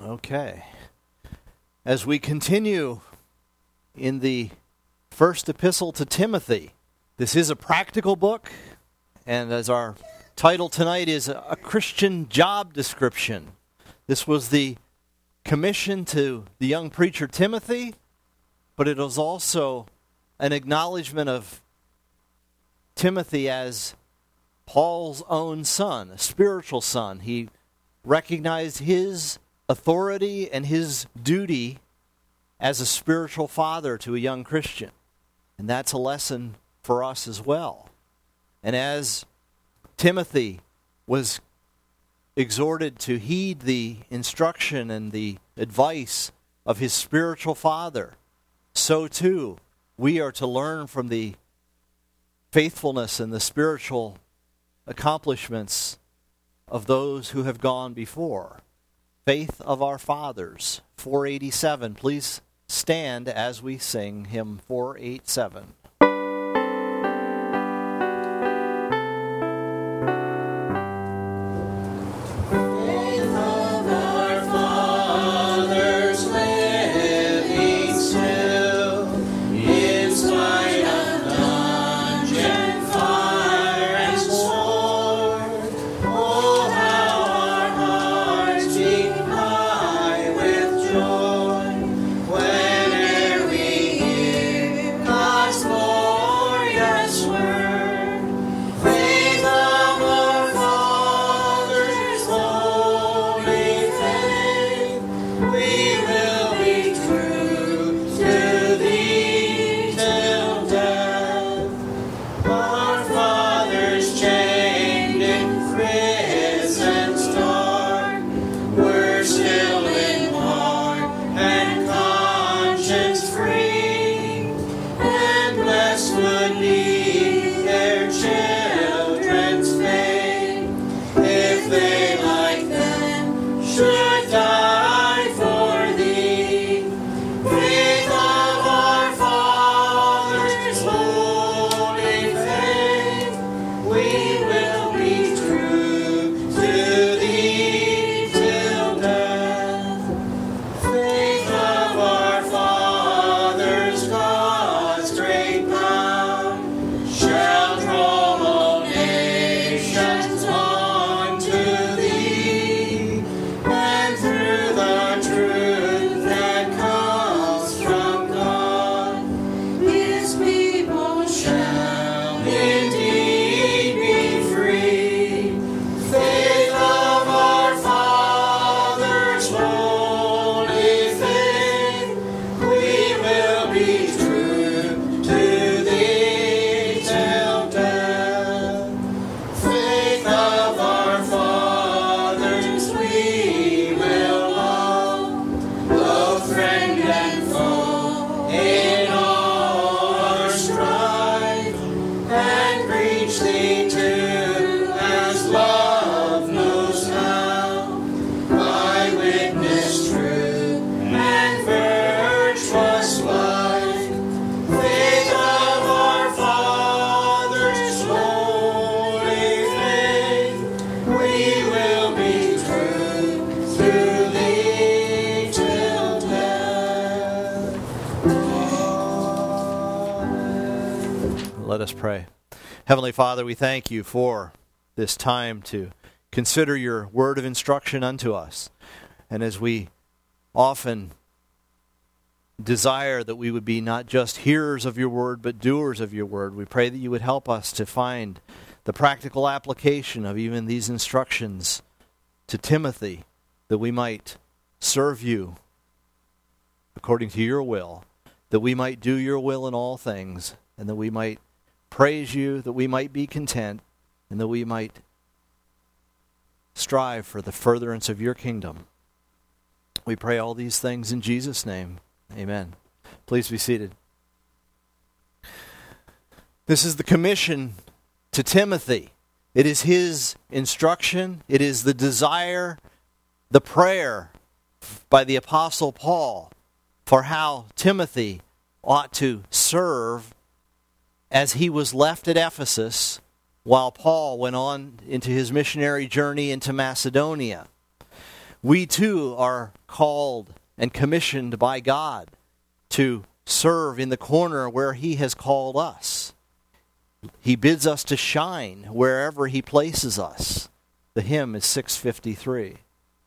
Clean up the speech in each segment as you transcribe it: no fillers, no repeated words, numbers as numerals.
Okay. As we continue in the first epistle to Timothy, this is a practical book, and as our title tonight is a Christian job description. This was the commission to the young preacher Timothy, but it was also an acknowledgement of Timothy as Paul's own son, a spiritual son. He recognized his authority and his duty as a spiritual father to a young Christian. And that's a lesson for us as well. And as Timothy was exhorted to heed the instruction and the advice of his spiritual father, so too we are to learn from the faithfulness and the spiritual accomplishments of those who have gone before. Faith of our fathers, 487. Please stand as we sing hymn 487. Let us pray. Heavenly Father, we thank you for this time to consider your word of instruction unto us. And as we often desire that we would be not just hearers of your word, but doers of your word, we pray that you would help us to find the practical application of even these instructions to Timothy, that we might serve you according to your will, that we might do your will in all things, and that we might praise you, that we might be content, and that we might strive for the furtherance of your kingdom. We pray all these things in Jesus' name. Amen. Please be seated. This is the commission to Timothy. It is his instruction. It is the desire, the prayer by the Apostle Paul for how Timothy ought to serve as he was left at Ephesus while Paul went on into his missionary journey into Macedonia. We too are called and commissioned by God to serve in the corner where He has called us. He bids us to shine wherever He places us. The hymn is 653.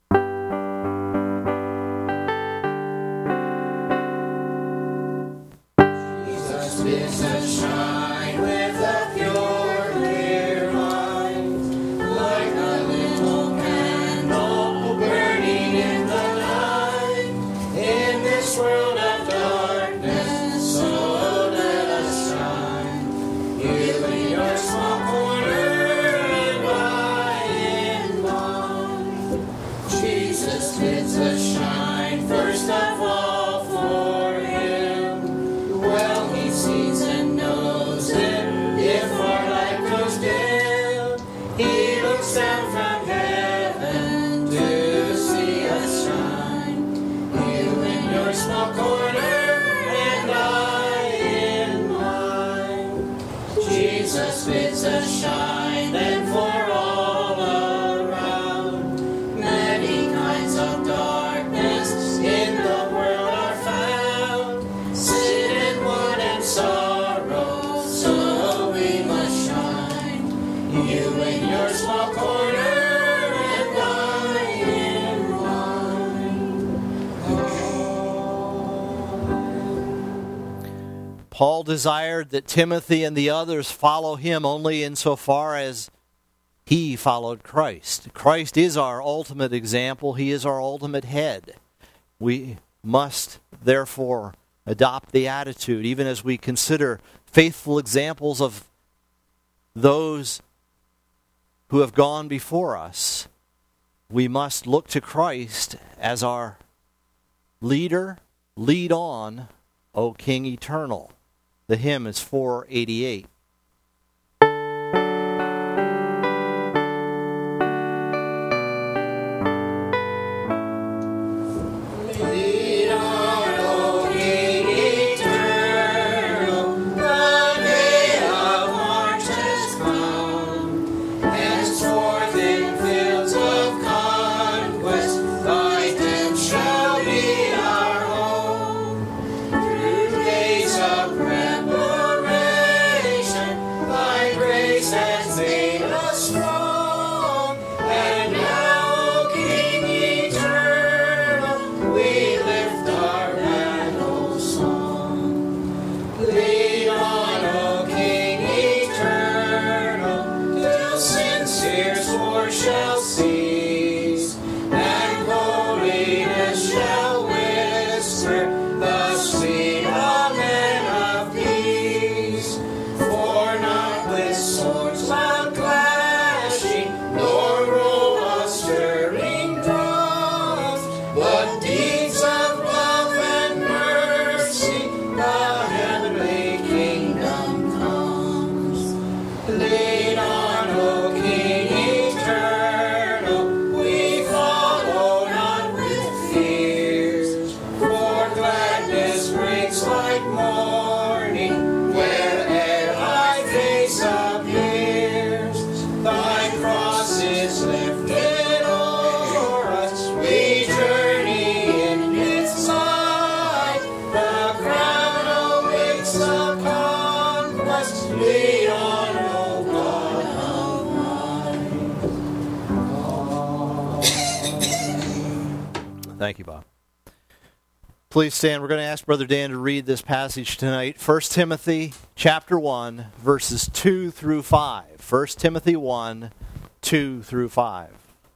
Jesus bids us shine with a pure, clear mind, like a little candle burning in the night. In this world of darkness, so let us shine. You in your small corner, and I in mine. Jesus bids us shine first of all for Him. Well, He sees and knows it if our light goes dim. He looks down from heaven to see us shine. You in your small corner, and I in mine. Jesus bids us shine then for all around. Many kinds of darkness in the world are found. Sin and want and sorrow, so we must shine. You in your small corner, and I in mine. Paul desired that Timothy and the others follow him only insofar as he followed Christ. Christ is our ultimate example. He is our ultimate head. We must, therefore, adopt the attitude, even as we consider faithful examples of those who have gone before us. We must look to Christ as our leader. Lead on, O King Eternal. The hymn is 488. Lead on, O King Eternal, the day of march has come. Henceforth in fields of conquest, thy tent shall be our home. Through days of preparation, thy grace has made us strong. And now, O King Eternal, we lift our battle song. Lead on, O King Eternal, till sincere's war shall cease, and holiness shall whisper the sweet amen of peace. For not with swords loud clashing, nor roll of stirring drums, but deeds of love and mercy, the heavenly kingdom comes. Lead on, O King Eternal, we follow not with fears, for gladness breaks like morning where'er thy face appears. Thy cross is lifted o'er us, we journey in its light. The crown awaits the conquest. Lead on, O God of mine. Thank you, Bob. Please stand. We're going to ask Brother Dan to read this passage tonight. 1 Timothy chapter 1, verses 2 through 5. 1 Timothy 1, 2 through 5.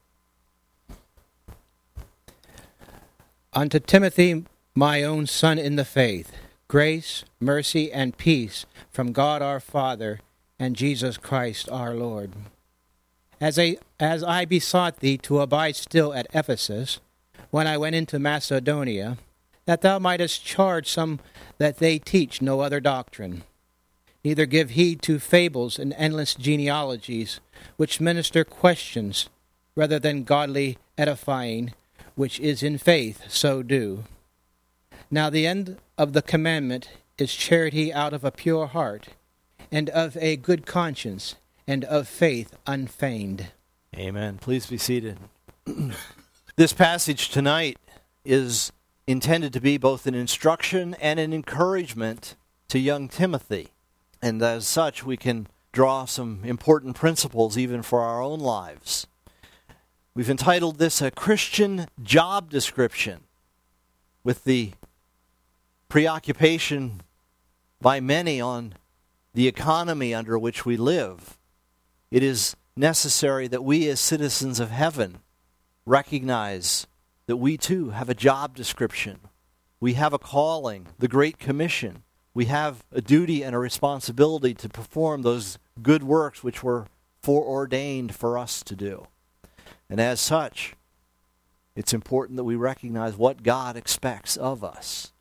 Unto Timothy, my own son in the faith, grace, mercy, and peace from God our Father and Jesus Christ our Lord. As I besought thee to abide still at Ephesus, when I went into Macedonia, that thou mightest charge some that they teach no other doctrine, neither give heed to fables and endless genealogies, which minister questions rather than godly edifying, which is in faith, so do. Now the end of the commandment is charity out of a pure heart, and of a good conscience, and of faith unfeigned. Amen. Please be seated. This passage tonight is intended to be both an instruction and an encouragement to young Timothy. And as such, we can draw some important principles even for our own lives. We've entitled this a Christian job description, with the preoccupation by many on the economy under which we live. It is necessary that we as citizens of heaven recognize that we too have a job description. We have a calling, the Great Commission. We have a duty and a responsibility to perform those good works which were foreordained for us to do. And as such, it's important that we recognize what God expects of us.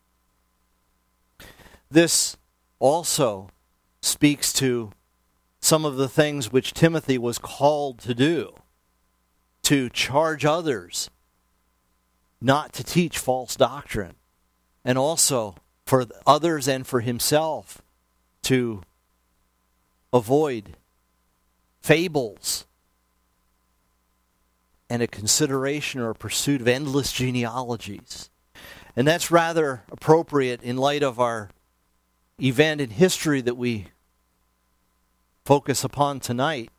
This also speaks to some of the things which Timothy was called to do, to charge others not to teach false doctrine, and also for others and for himself to avoid fables and a consideration or a pursuit of endless genealogies. And that's rather appropriate in light of our event in history that we focus upon tonight,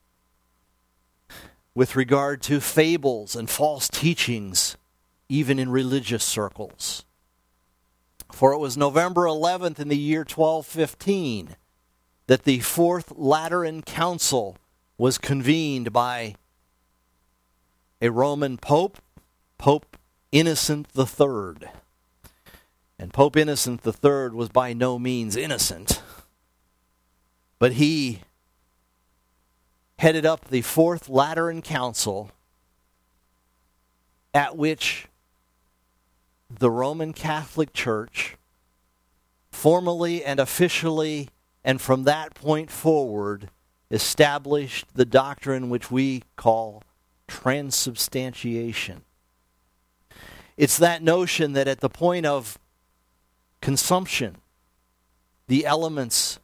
with regard to fables and false teachings, even in religious circles. For it was November 11th in the year 1215 that the Fourth Lateran Council was convened by a Roman pope, Pope Innocent III. And Pope Innocent III was by no means innocent, but he headed up the Fourth Lateran Council, at which the Roman Catholic Church formally and officially, and from that point forward, established the doctrine which we call transubstantiation. It's that notion that at the point of consumption, the elements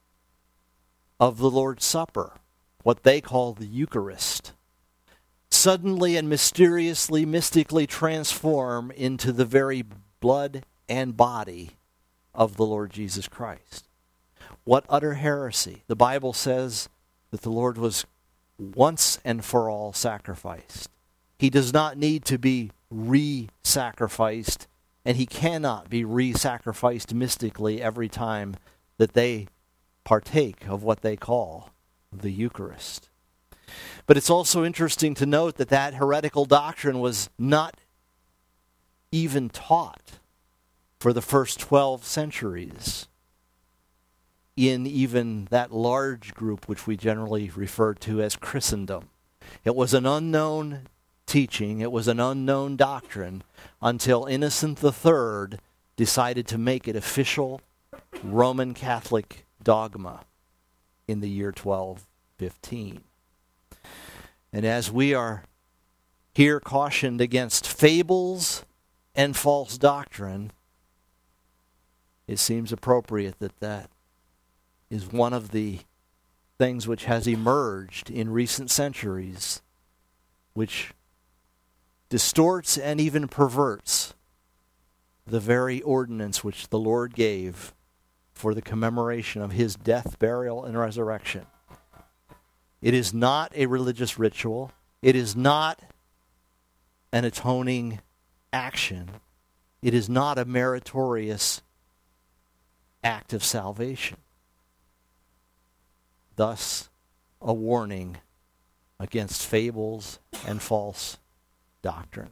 of the Lord's Supper, what they call the Eucharist, suddenly and mysteriously, mystically transform into the very blood and body of the Lord Jesus Christ. What utter heresy. The Bible says that the Lord was once and for all sacrificed. He does not need to be re-sacrificed, and he cannot be re-sacrificed mystically every time that they partake of what they call the Eucharist. But it's also interesting to note that that heretical doctrine was not even taught for the first 12 centuries in even that large group which we generally refer to as Christendom. It was an unknown teaching, it was an unknown doctrine, until Innocent III decided to make it official Roman Catholic dogma in the year 1215. And as we are here cautioned against fables and false doctrine, it seems appropriate that that is one of the things which has emerged in recent centuries, which distorts and even perverts the very ordinance which the Lord gave for the commemoration of his death, burial, and resurrection. It is not a religious ritual. It is not an atoning action. It is not a meritorious act of salvation. Thus, a warning against fables and false doctrines.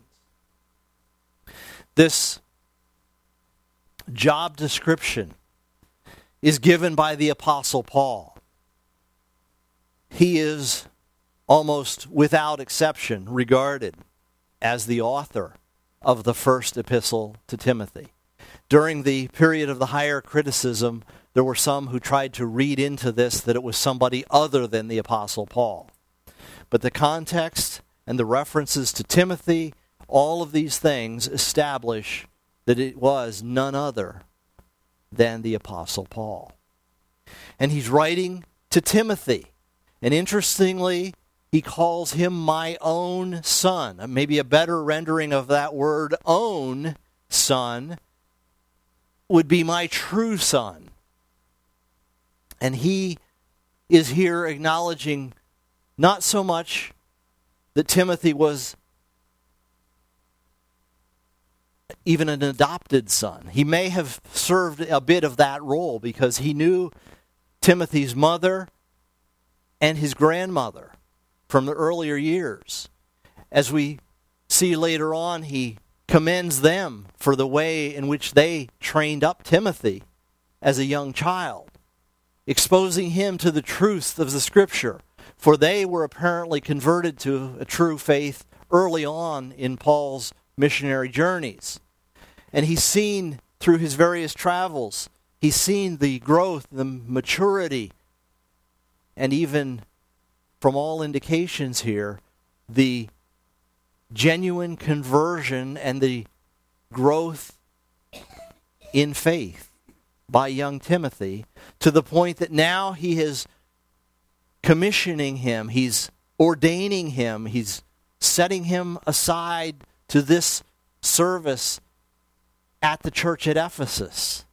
This job description is given by the Apostle Paul. He is almost without exception regarded as the author of the first epistle to Timothy. During the period of the higher criticism, there were some who tried to read into this that it was somebody other than the Apostle Paul. But the context and the references to Timothy, all of these things establish that it was none other than the Apostle Paul. And he's writing to Timothy. And interestingly, he calls him my own son. Maybe a better rendering of that word own son would be my true son. And he is here acknowledging not so much that Timothy was even an adopted son. He may have served a bit of that role because he knew Timothy's mother and his grandmother from the earlier years. As we see later on, he commends them for the way in which they trained up Timothy as a young child, exposing him to the truth of the Scripture, for they were apparently converted to a true faith early on in Paul's missionary journeys. And he's seen through his various travels, he's seen the growth, the maturity, and even from all indications here, the genuine conversion and the growth in faith by young Timothy, to the point that now he is commissioning him, he's ordaining him, he's setting him aside to this service at the church at Ephesus,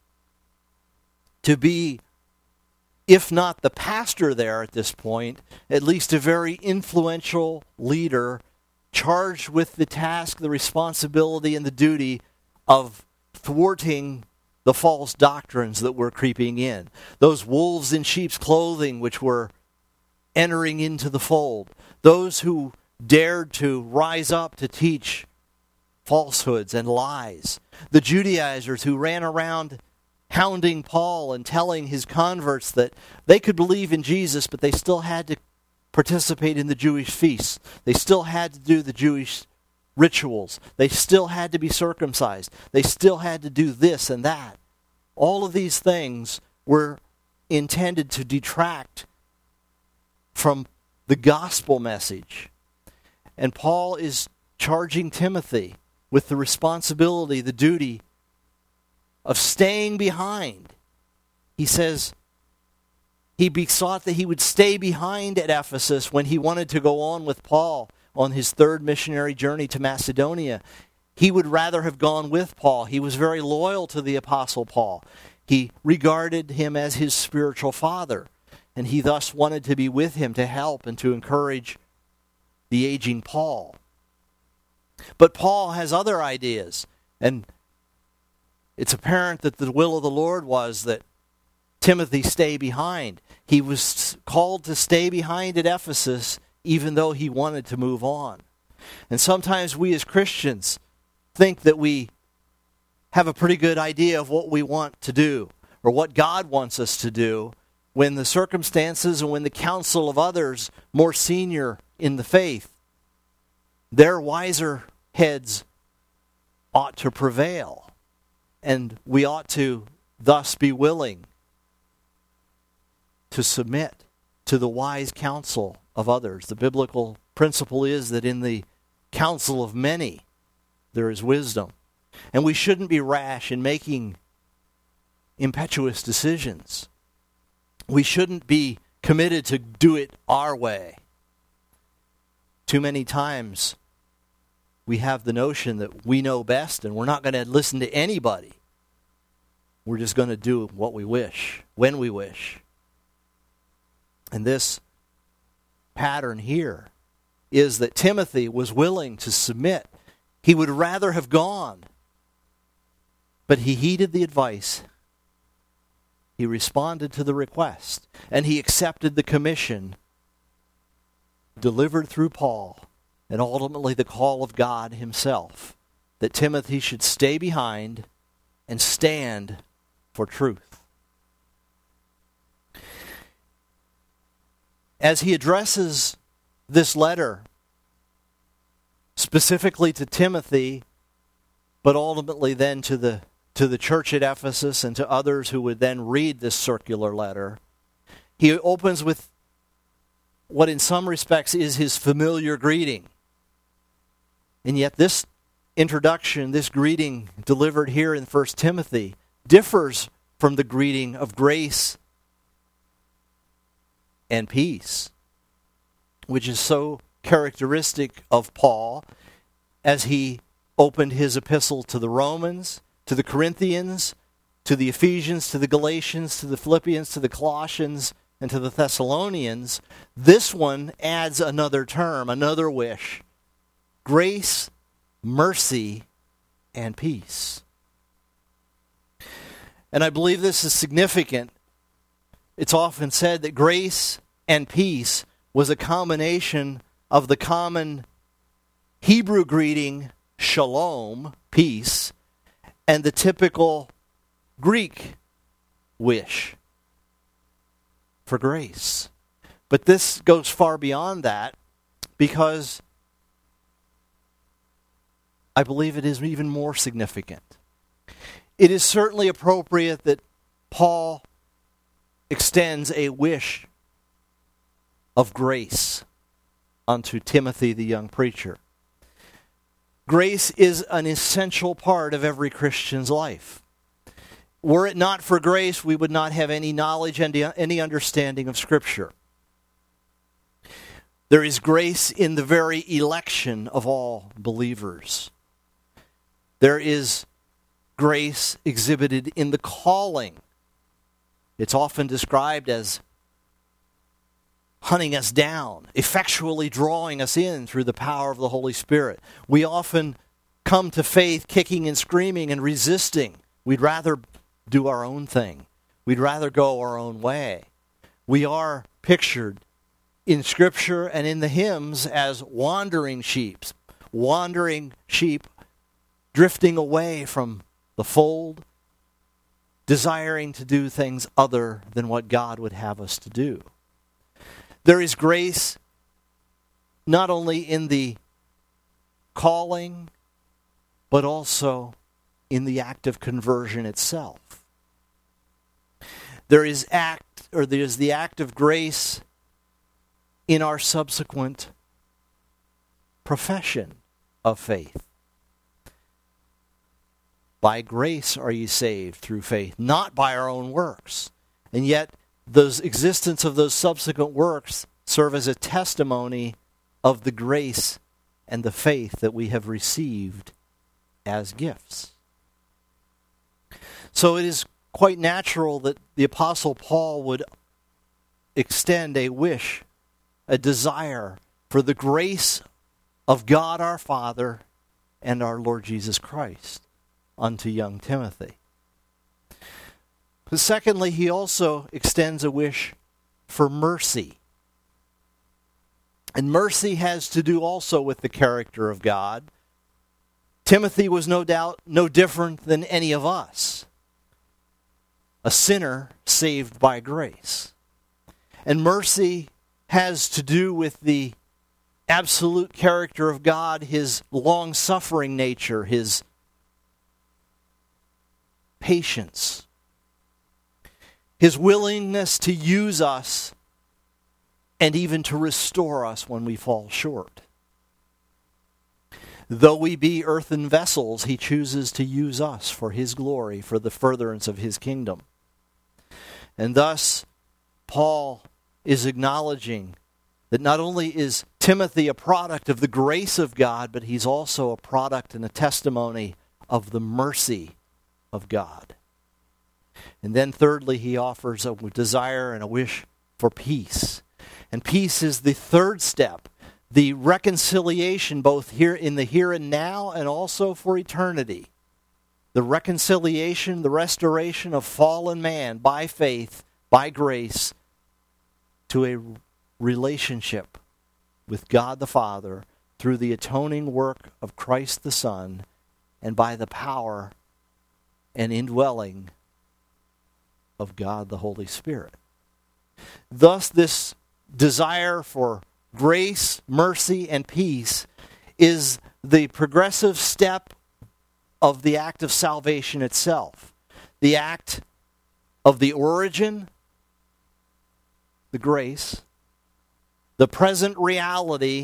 to be, if not the pastor there at this point, at least a very influential leader charged with the task, the responsibility, and the duty of thwarting the false doctrines that were creeping in. Those wolves in sheep's clothing which were entering into the fold. Those who dared to rise up to teach falsehoods and lies. The Judaizers who ran around hounding Paul and telling his converts that they could believe in Jesus, but they still had to participate in the Jewish feasts. They still had to do the Jewish rituals. They still had to be circumcised. They still had to do this and that. All of these things were intended to detract from the gospel message. And Paul is charging Timothy with the responsibility, the duty of staying behind. He says he besought that he would stay behind at Ephesus when he wanted to go on with Paul on his third missionary journey to Macedonia. He would rather have gone with Paul. He was very loyal to the Apostle Paul. He regarded him as his spiritual father, and he thus wanted to be with him to help and to encourage the aging Paul. But Paul has other ideas, and it's apparent that the will of the Lord was that Timothy stay behind. He was called to stay behind at Ephesus even though he wanted to move on. And sometimes we as Christians think that we have a pretty good idea of what we want to do or what God wants us to do when the circumstances and when the counsel of others more senior in the faith, their wiser heads ought to prevail. And we ought to thus be willing to submit to the wise counsel of others. The biblical principle is that in the counsel of many there is wisdom. And we shouldn't be rash in making impetuous decisions. We shouldn't be committed to do it our way. Too many times we have the notion that we know best and we're not going to listen to anybody. We're just going to do what we wish, when we wish. And this pattern here is that Timothy was willing to submit. He would rather have gone, but he heeded the advice. He responded to the request, and he accepted the commission delivered through Paul, and ultimately the call of God himself, that Timothy should stay behind and stand for truth. As he addresses this letter specifically to Timothy, but ultimately then to the church at Ephesus and to others who would then read this circular letter, he opens with what in some respects is his familiar greeting. And yet this introduction, this greeting delivered here in 1 Timothy, differs from the greeting of grace and peace. which is so characteristic of Paul as he opened his epistle to the Romans, to the Corinthians, to the Ephesians, to the Galatians, to the Philippians, to the Colossians, and to the Thessalonians. This one adds another term, another wish: grace, mercy, and peace. And I believe this is significant. It's often said that grace and peace was a combination of the common Hebrew greeting, shalom, peace, and the typical Greek wish for grace. But this goes far beyond that, because I believe it is even more significant. It is certainly appropriate that Paul extends a wish of grace unto Timothy, the young preacher. Grace is an essential part of every Christian's life. Were it not for grace, we would not have any knowledge and any understanding of Scripture. There is grace in the very election of all believers. There is grace exhibited in the calling. It's often described as hunting us down, effectually drawing us in through the power of the Holy Spirit. We often come to faith kicking and screaming and resisting. We'd rather do our own thing. We'd rather go our own way. We are pictured in Scripture and in the hymns as wandering sheep drifting away from the fold, desiring to do things other than what God would have us to do. There is grace not only in the calling, but also in the act of conversion itself. There is the act of grace in our subsequent profession of faith. By grace are ye saved through faith, not by our own works. And yet, the existence of those subsequent works serve as a testimony of the grace and the faith that we have received as gifts. So it is quite natural that the Apostle Paul would extend a wish, a desire for the grace of God our Father and our Lord Jesus Christ unto young Timothy. But secondly, he also extends a wish for mercy. And mercy has to do also with the character of God. Timothy was no doubt no different than any of us. A sinner saved by grace. And mercy has to do with the absolute character of God, his long-suffering nature, his patience, his willingness to use us and even to restore us when we fall short. Though we be earthen vessels, he chooses to use us for his glory, for the furtherance of his kingdom. And thus, Paul is acknowledging that not only is Timothy a product of the grace of God, but he's also a product and a testimony of the mercy of God. And then thirdly, he offers a desire and a wish for peace. And peace is the third step, the reconciliation both here in the here and now and also for eternity. The reconciliation, the restoration of fallen man by faith, by grace, to a relationship with God the Father through the atoning work of Christ the Son and by the power and indwelling of God the Holy Spirit. Thus, this desire for grace, mercy, and peace is the progressive step of the act of salvation itself. The act of the origin, the grace, the present reality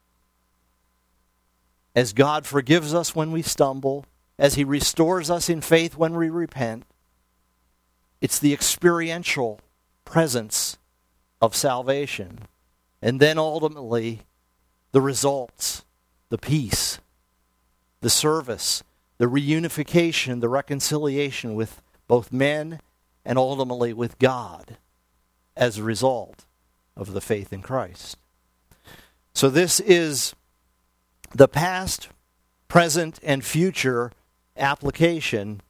as God forgives us when we stumble, as he restores us in faith when we repent. It's the experiential presence of salvation. And then ultimately, the results, the peace, the service, the reunification, the reconciliation with both men and ultimately with God as a result of the faith in Christ. So this is the past, present, and future application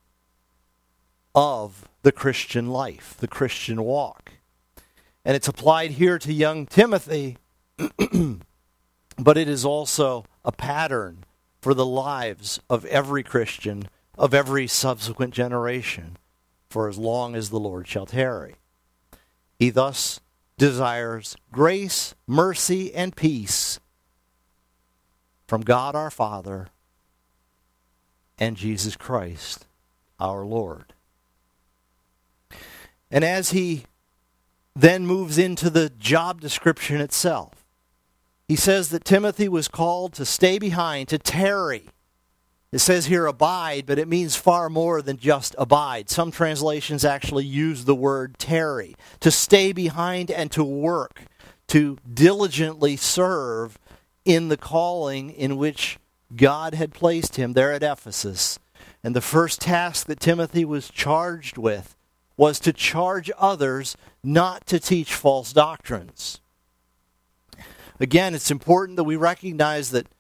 of the Christian life, the Christian walk. And it's applied here to young Timothy, but it is also a pattern for the lives of every Christian, of every subsequent generation, for as long as the Lord shall tarry. He thus desires grace, mercy, and peace from God our Father and Jesus Christ our Lord. And as he then moves into the job description itself, he says that Timothy was called to stay behind, to tarry. It says here abide, but it means far more than just abide. Some translations actually use the word tarry, to stay behind and to work, to diligently serve in the calling in which God had placed him there at Ephesus. And the first task that Timothy was charged with was to charge others not to teach false doctrines. Again, it's important that we recognize that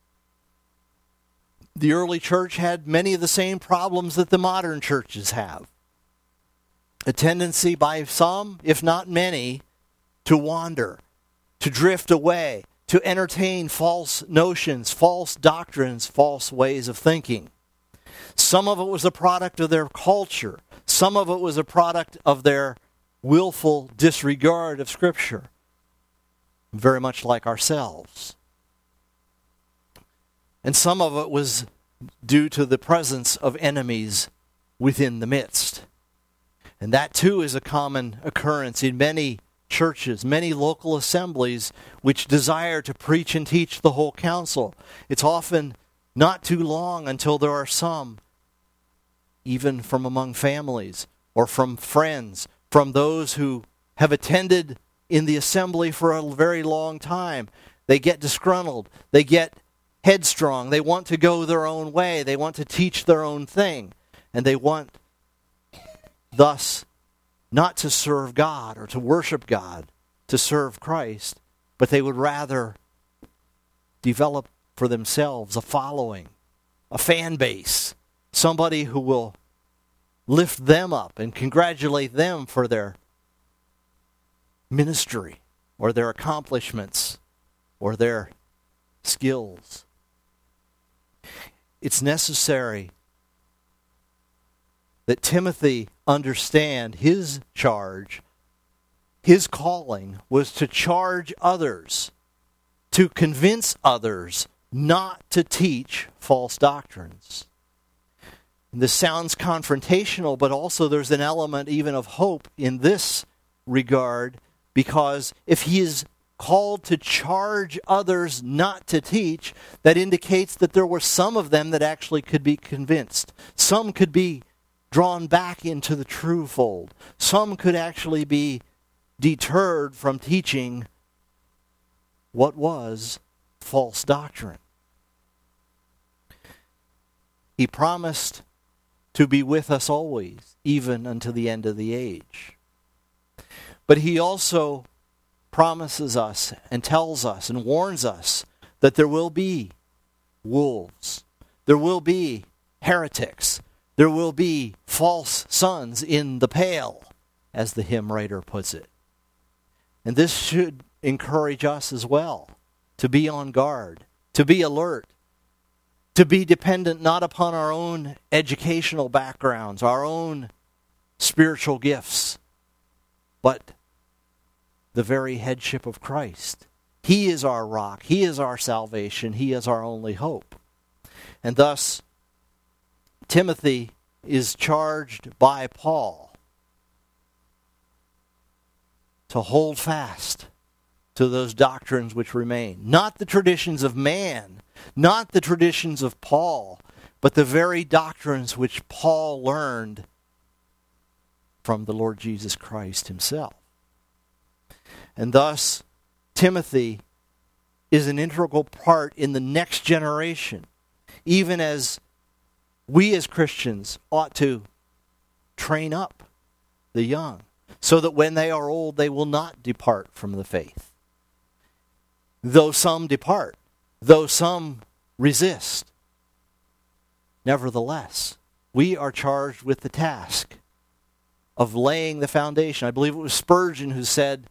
the early church had many of the same problems that the modern churches have. A tendency by some, if not many, to wander, to drift away, to entertain false notions, false doctrines, false ways of thinking. Some of it was a product of their culture. Some of it was a product of their willful disregard of Scripture, very much like ourselves. And some of it was due to the presence of enemies within the midst. And that too is a common occurrence in many churches, many local assemblies which desire to preach and teach the whole counsel. It's often not too long until there are some, even from among families or from friends, from those who have attended in the assembly for a very long time. They get disgruntled. They get headstrong. They want to go their own way. They want to teach their own thing. And they want, thus, not to serve God or to worship God, to serve Christ, but they would rather develop for themselves a following, a fan base, somebody who will lift them up and congratulate them for their ministry or their accomplishments or their skills. It's necessary that Timothy understand his charge, his calling was to charge others, to convince others not to teach false doctrines. And this sounds confrontational, but also there's an element even of hope in this regard, because if he is called to charge others not to teach, that indicates that there were some of them that actually could be convinced. Some could be drawn back into the true fold. Some could actually be deterred from teaching what was false doctrine. He promised to be with us always, even unto the end of the age. But he also promises us and tells us and warns us that there will be wolves. There will be heretics. There will be false sons in the pale, as the hymn writer puts it. And this should encourage us as well to be on guard, to be alert, to be dependent not upon our own educational backgrounds, our own spiritual gifts, but the very headship of Christ. He is our rock. He is our salvation. He is our only hope. And thus, Timothy is charged by Paul to hold fast to those doctrines which remain. Not the traditions of man, not the traditions of Paul, but the very doctrines which Paul learned from the Lord Jesus Christ himself. And thus, Timothy is an integral part in the next generation, even as we as Christians ought to train up the young, so that when they are old, they will not depart from the faith. Though some depart, though some resist, nevertheless, we are charged with the task of laying the foundation. I believe it was Spurgeon who said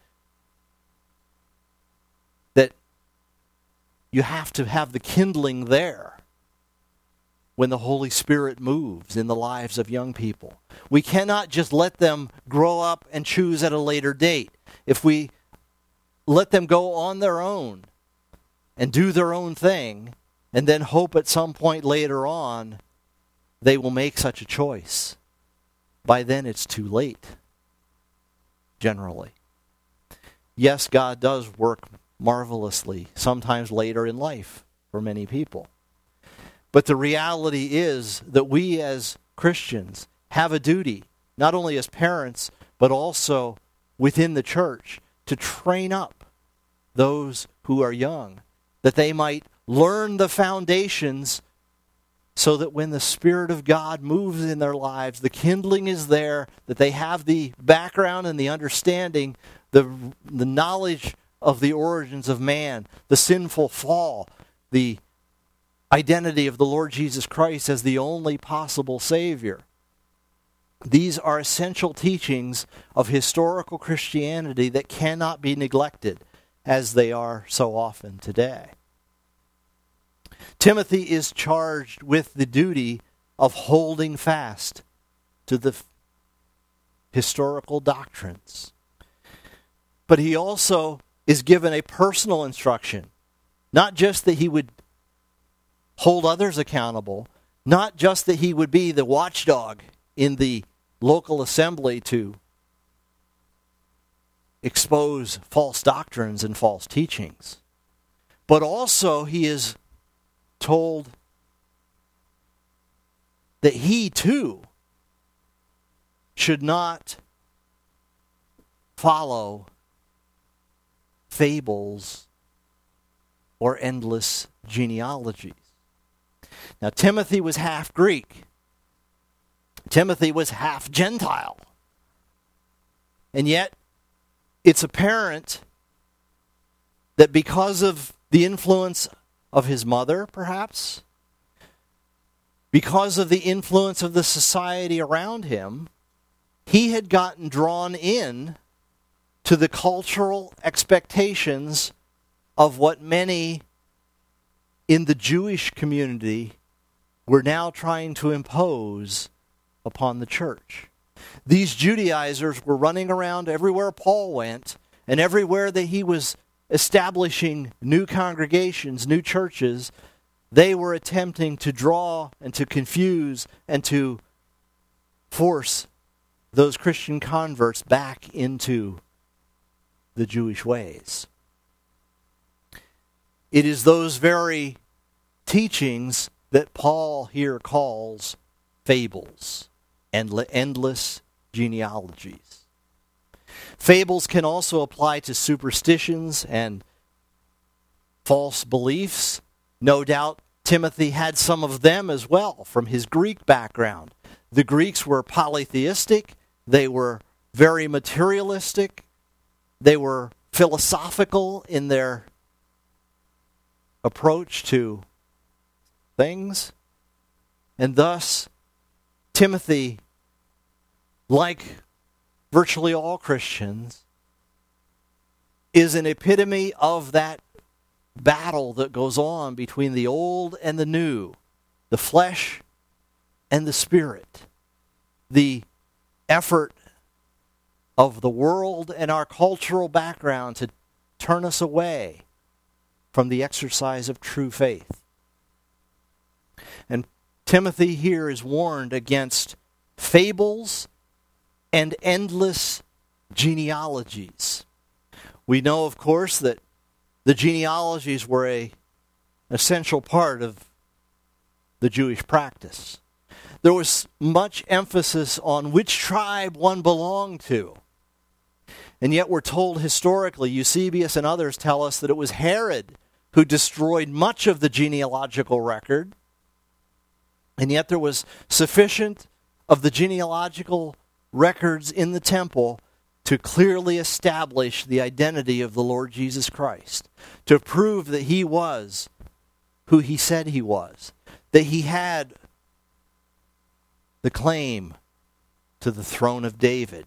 that you have to have the kindling there when the Holy Spirit moves in the lives of young people. We cannot just let them grow up and choose at a later date. If we let them go on their own and do their own thing, and then hope at some point later on they will make such a choice, by then it's too late, generally. Yes, God does work marvelously, sometimes later in life for many people. But the reality is that we as Christians have a duty, not only as parents, but also within the church, to train up those who are young, that they might learn the foundations so that when the Spirit of God moves in their lives, the kindling is there, that they have the background and the understanding, the knowledge of the origins of man, the sinful fall, the identity of the Lord Jesus Christ as the only possible Savior. These are essential teachings of historical Christianity that cannot be neglected, as they are so often today. Timothy is charged with the duty of holding fast to the historical doctrines. But he also is given a personal instruction, not just that he would hold others accountable, not just that he would be the watchdog in the local assembly to expose false doctrines and false teachings, but also he is told that he too should not follow fables or endless genealogies. Now, Timothy was half Greek. Timothy was half Gentile. And yet, it's apparent that because of the influence of his mother, perhaps, because of the influence of the society around him, he had gotten drawn in to the cultural expectations of what many in the Jewish community were now trying to impose upon the church. These Judaizers were running around everywhere Paul went, and everywhere that he was establishing new congregations, new churches, they were attempting to draw and to confuse and to force those Christian converts back into the Jewish ways. It is those very teachings that Paul here calls fables and endless genealogies. Fables can also apply to superstitions and false beliefs. No doubt Timothy had some of them as well from his Greek background. The Greeks were polytheistic. They were very materialistic. They were philosophical in their approach to things. And thus, Timothy, like virtually all Christians, is an epitome of that battle that goes on between the old and the new, the flesh and the spirit, the effort of the world and our cultural background to turn us away from the exercise of true faith. And Timothy here is warned against fables and endless genealogies. We know, of course, that the genealogies were an essential part of the Jewish practice. There was much emphasis on which tribe one belonged to. And yet we're told historically, Eusebius and others tell us that it was Herod who destroyed much of the genealogical record. And yet there was sufficient of the genealogical records in the temple to clearly establish the identity of the Lord Jesus Christ, to prove that he was who he said he was, that he had the claim to the throne of David.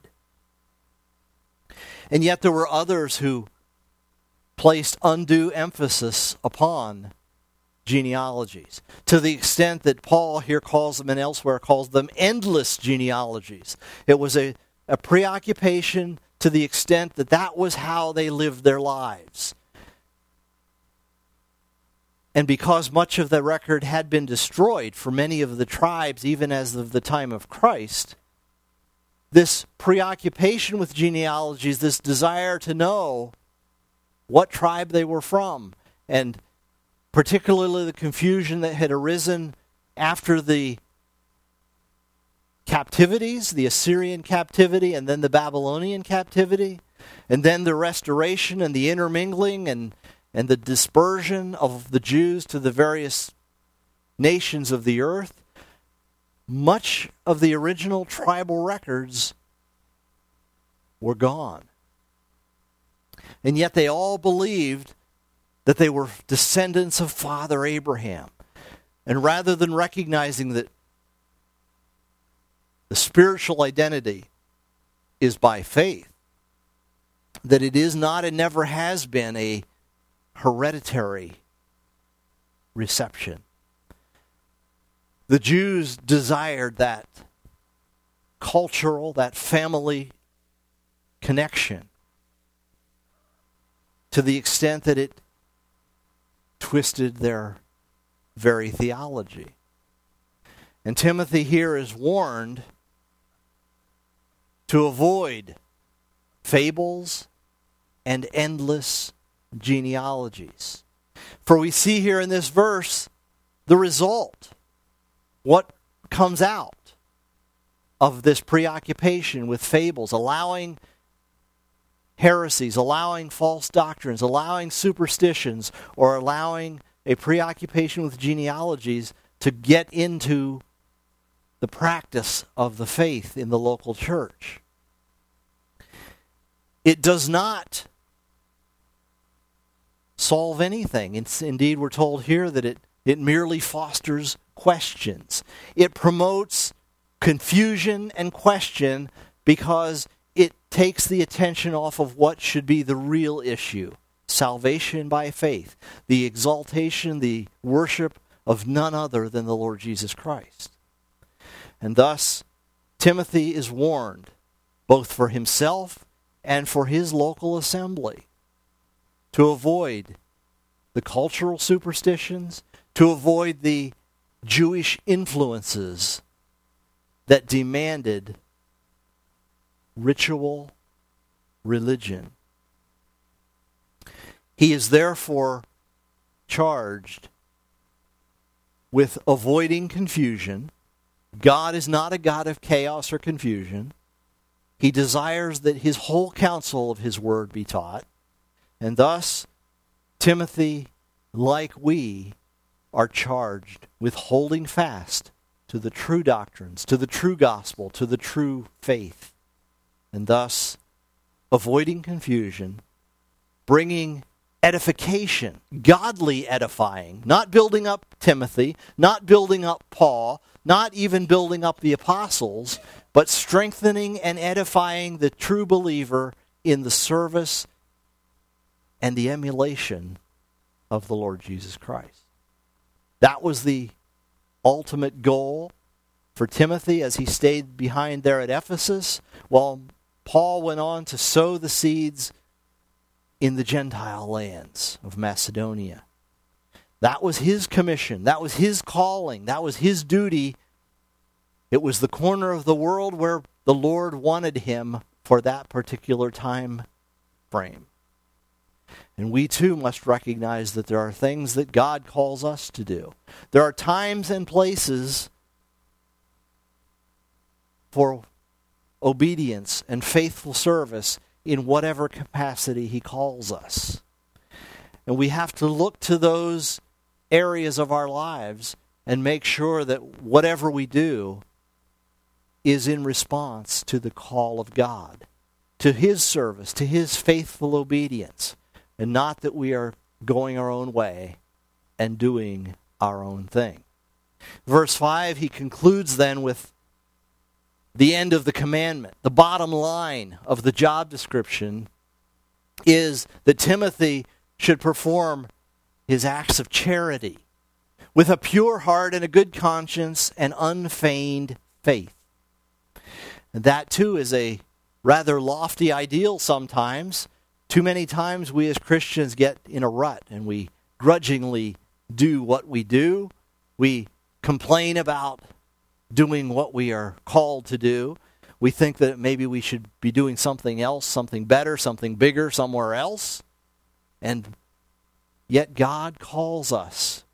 And yet there were others who placed undue emphasis upon genealogies, to the extent that Paul here calls them and elsewhere calls them endless genealogies. It was a preoccupation to the extent that that was how they lived their lives. And because much of the record had been destroyed for many of the tribes, even as of the time of Christ, this preoccupation with genealogies, this desire to know what tribe they were from, and particularly the confusion that had arisen after the captivities, the Assyrian captivity and then the Babylonian captivity, and then the restoration and the intermingling and the dispersion of the Jews to the various nations of the earth. Much of the original tribal records were gone. And yet they all believed that they were descendants of Father Abraham. And rather than recognizing that the spiritual identity is by faith, that it is not and never has been a hereditary reception. The Jews desired that cultural, that family connection to the extent that it twisted their very theology. And Timothy here is warned to avoid fables and endless genealogies. For we see here in this verse the result, what comes out of this preoccupation with fables, allowing heresies, allowing false doctrines, allowing superstitions, or allowing a preoccupation with genealogies to get into the practice of the faith in the local church. It does not solve anything. Indeed, we're told here that it merely fosters questions. It promotes confusion and question because it takes the attention off of what should be the real issue: salvation by faith, the exaltation, the worship of none other than the Lord Jesus Christ. And thus, Timothy is warned, both for himself and for his local assembly, to avoid the cultural superstitions, to avoid the Jewish influences that demanded ritual religion. He is therefore charged with avoiding confusion. God is not a God of chaos or confusion. He desires that his whole counsel of his word be taught. And thus, Timothy, like we, are charged with holding fast to the true doctrines, to the true gospel, to the true faith. And thus, avoiding confusion, bringing edification, godly edifying, not building up Timothy, not building up Paul, not even building up the apostles, but strengthening and edifying the true believer in the service and the emulation of the Lord Jesus Christ. That was the ultimate goal for Timothy as he stayed behind there at Ephesus, while Paul went on to sow the seeds in the Gentile lands of Macedonia. That was his commission. That was his calling. That was his duty. It was the corner of the world where the Lord wanted him for that particular time frame. And we too must recognize that there are things that God calls us to do. There are times and places for obedience and faithful service in whatever capacity he calls us. And we have to look to those areas of our lives and make sure that whatever we do is in response to the call of God, to his service, to his faithful obedience, and not that we are going our own way and doing our own thing. Verse 5, he concludes then with the end of the commandment. The bottom line of the job description is that Timothy should perform his acts of charity with a pure heart and a good conscience and unfeigned faith. And that too is a rather lofty ideal sometimes. Too many times we as Christians get in a rut and we grudgingly do what we do. We complain about doing what we are called to do. We think that maybe we should be doing something else, something better, something bigger somewhere else. And yet God calls us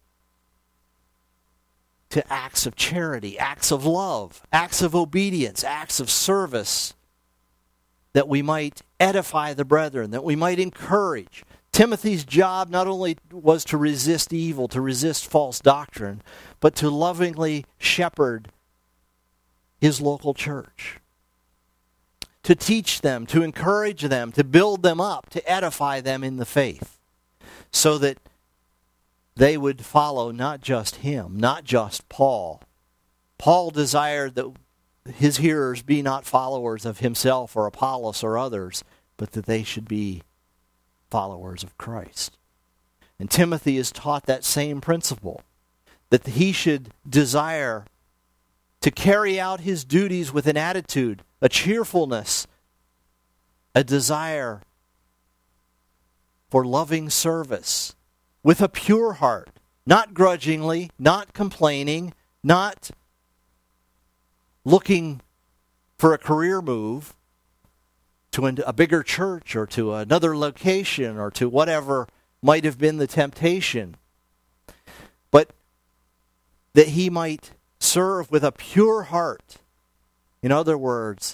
to acts of charity, acts of love, acts of obedience, acts of service, that we might edify the brethren, that we might encourage. Timothy's job not only was to resist evil, to resist false doctrine, but to lovingly shepherd his local church, to teach them, to encourage them, to build them up, to edify them in the faith, so that they would follow not just him, not just Paul. Paul desired that his hearers be not followers of himself or Apollos or others, but that they should be followers of Christ. And Timothy is taught that same principle, that he should desire to carry out his duties with an attitude, a cheerfulness, a desire for loving service, with a pure heart, not grudgingly, not complaining, not looking for a career move to a bigger church or to another location or to whatever might have been the temptation, but that he might serve with a pure heart. In other words,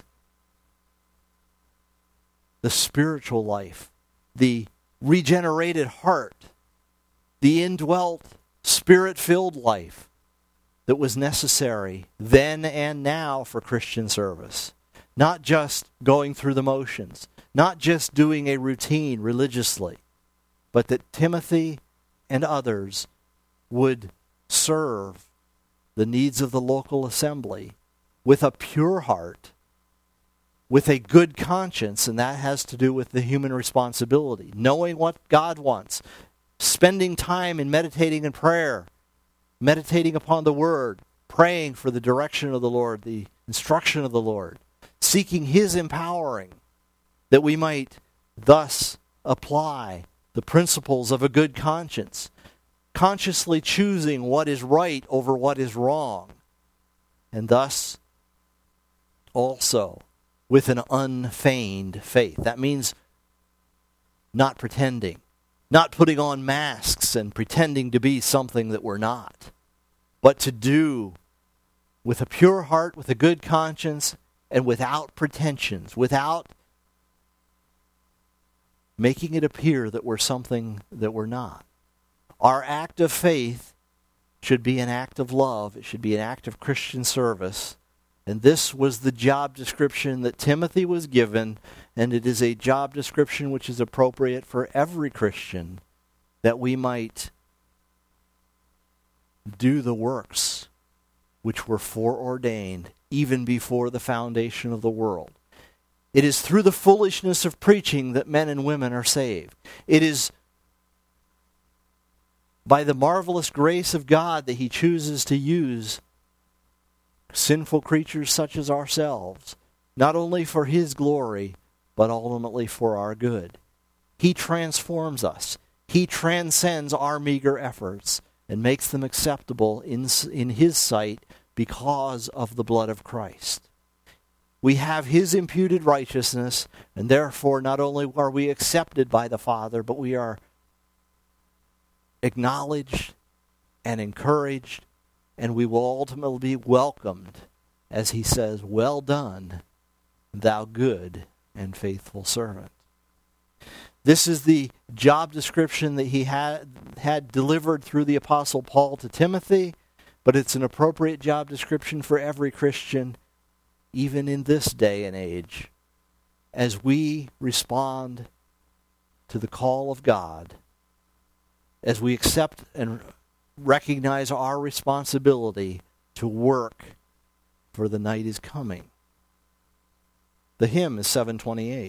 the spiritual life, the regenerated heart, the indwelt, spirit-filled life that was necessary then and now for Christian service. Not just going through the motions, not just doing a routine religiously, but that Timothy and others would serve the needs of the local assembly with a pure heart, with a good conscience, and that has to do with the human responsibility, knowing what God wants, spending time in meditating in prayer, meditating upon the Word, praying for the direction of the Lord, the instruction of the Lord, seeking his empowering, that we might thus apply the principles of a good conscience, consciously choosing what is right over what is wrong, and thus also with an unfeigned faith. That means not pretending, not putting on masks and pretending to be something that we're not, but to do with a pure heart, with a good conscience, and without pretensions, without making it appear that we're something that we're not. Our act of faith should be an act of love. It should be an act of Christian service. And this was the job description that Timothy was given, and it is a job description which is appropriate for every Christian, that we might do the works which were foreordained even before the foundation of the world. It is through the foolishness of preaching that men and women are saved. It is by the marvelous grace of God that he chooses to use sinful creatures such as ourselves, not only for his glory, but ultimately for our good. He transforms us. He transcends our meager efforts and makes them acceptable in his sight because of the blood of Christ. We have his imputed righteousness, and therefore not only are we accepted by the Father, but we are acknowledged and encouraged, and we will ultimately be welcomed, as he says, "Well done, thou good and faithful servant. This is the job description that he had delivered through the Apostle Paul to Timothy, but it's an appropriate job description for every Christian, even in this day and age, as we respond to the call of God, as we accept and recognize our responsibility to work, for the night is coming. The hymn is 728.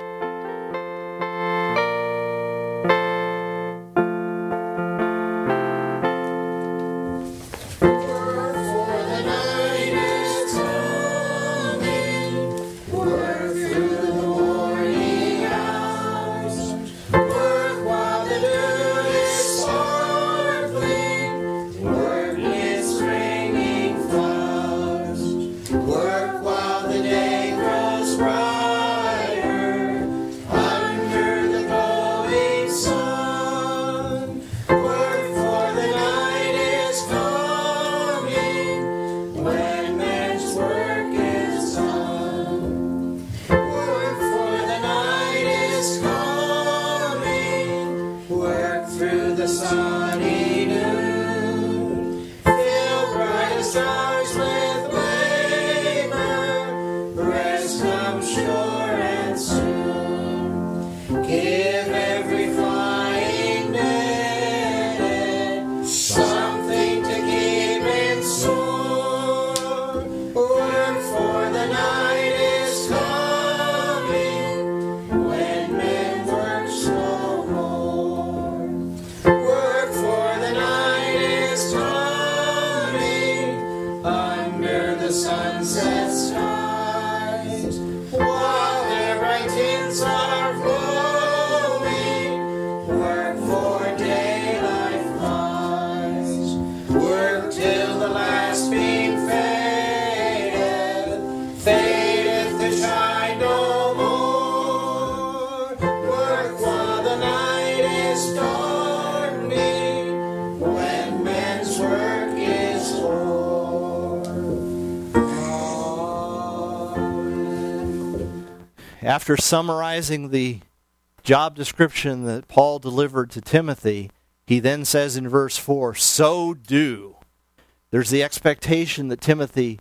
After summarizing the job description that Paul delivered to Timothy, he then says in verse 4, "So do." There's the expectation that Timothy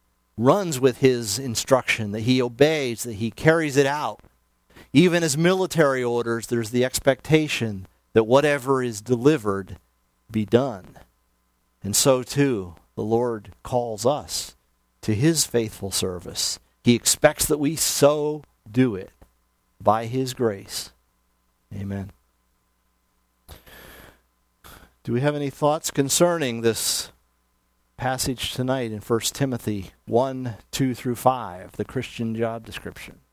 runs with his instruction, that he obeys, that he carries it out. Even as military orders, there's the expectation that whatever is delivered be done. And so too, the Lord calls us to his faithful service. He expects that we so do it by his grace. Amen. Do we have any thoughts concerning this passage tonight in 1 Timothy 1, 2 through 5, the Christian job description?